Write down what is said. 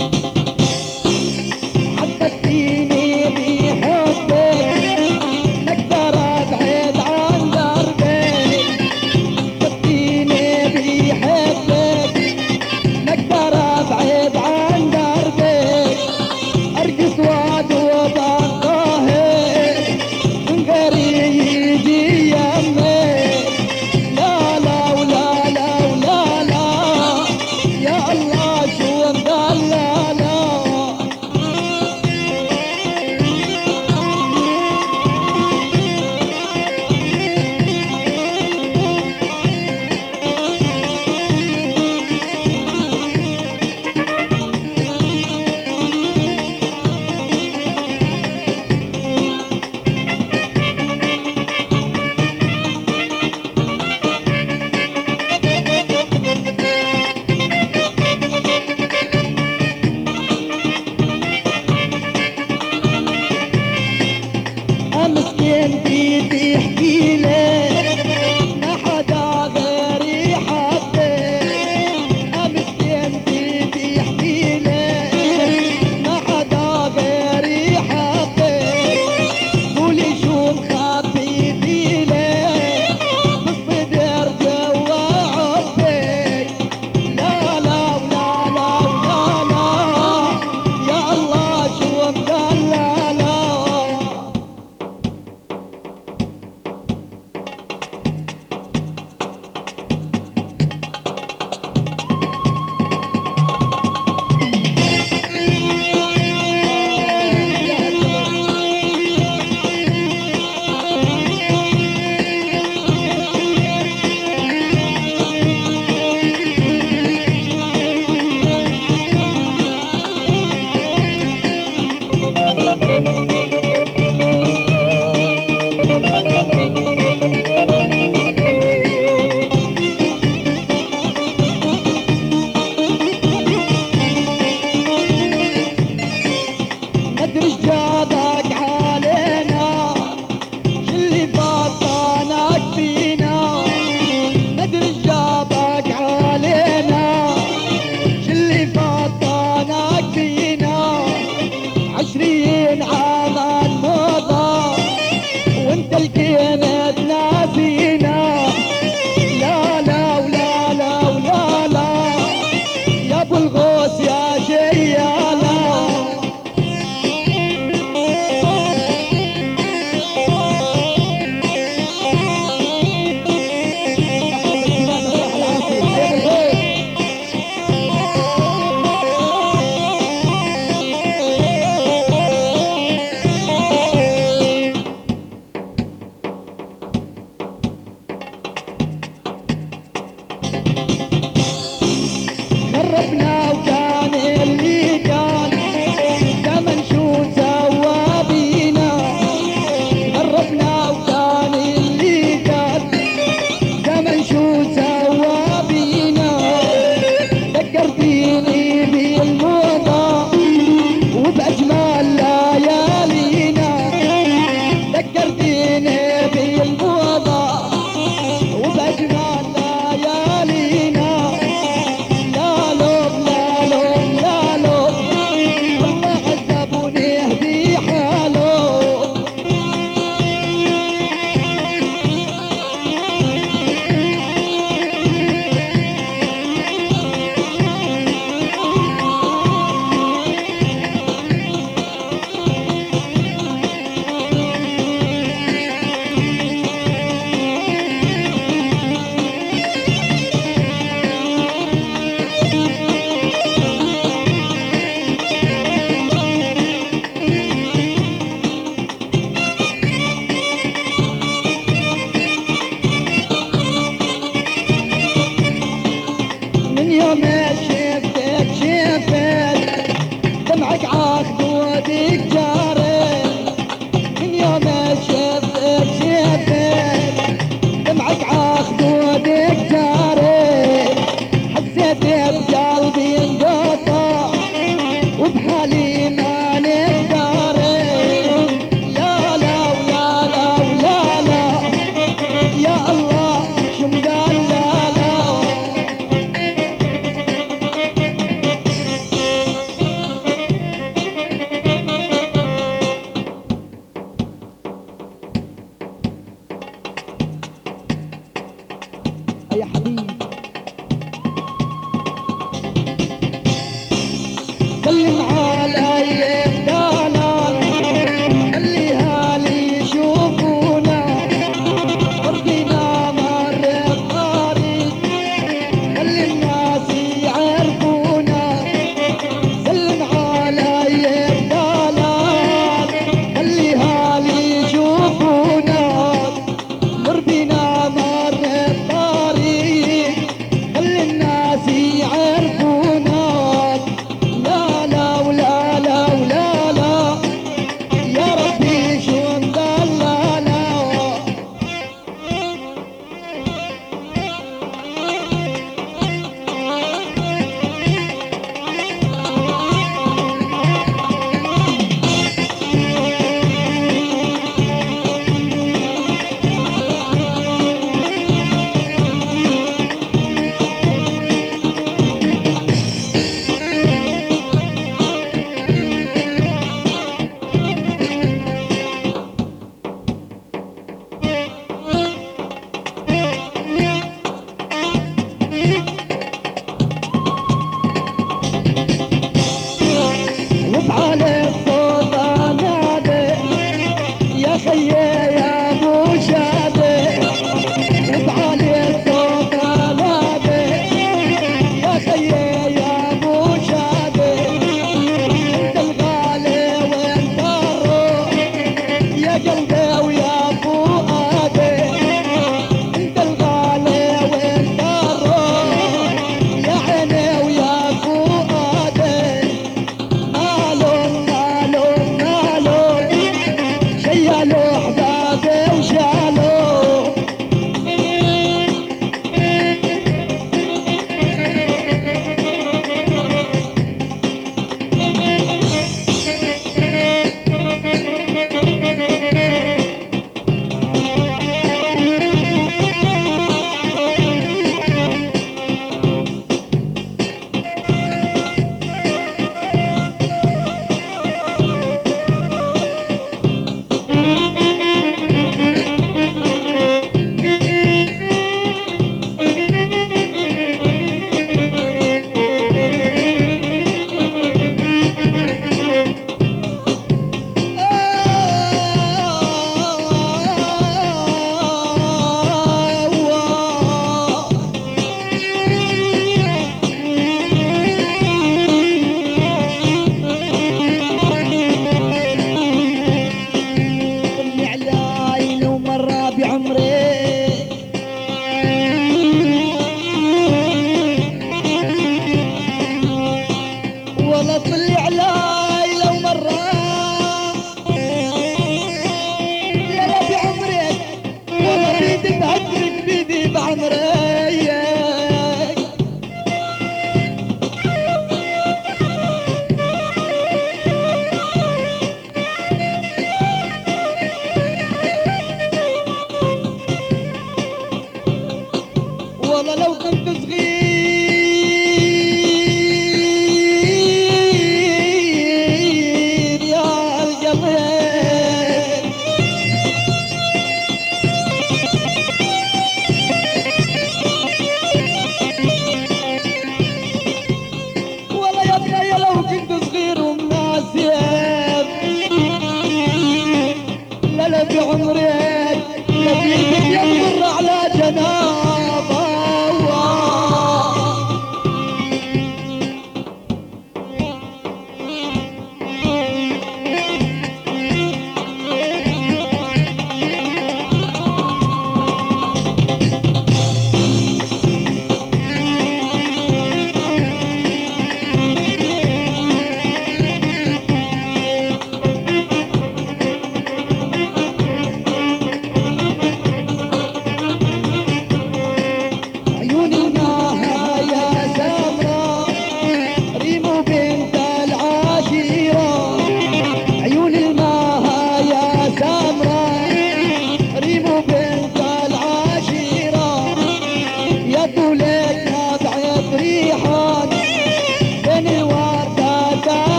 حبتيني بحبك نقدر ابعد عن دربك. حبتيني بحبك نقدر ابعد عن دربك. ارقص وادوب الظاهر من غير يجي يمك. لا لا ولا لا ولا لا يا الله شو مدللا. مسكين بيدي يحكي لك ما حدا غيري حبك. مسكين بيدي يحكي لك ما حدا غيري حبك. قولي شو مخبي لك بالصدر جوا عبك. لا لا ولا لا ولا لا يا الله شو مدللا. مدري جابك علينا اللي بطنك فينا. مدري جابك علينا اللي بطنك فينا. 20 عام مضى وانت الكنت ناسينا. لا لا ولا لا ولا لا يا ابو الغوث يا شيالا. خربنا وكان اللي كان زمن شو سوا بينا. خربنا وكان اللي كان زمن شو سوا بينا. ذكرتيني بالموضة وبأجمل ليالينا. ذكرتيني بالموضة وبأجمل ليالينا. لا لوم لا لوم لا لوم والله عذبوني يهدي حالهم. من يوم شفتك شفت دمعك عخدودك جارت. من يوم شفتك شفت دمعك عخدودك جارت. حسيت بقلبي انقطع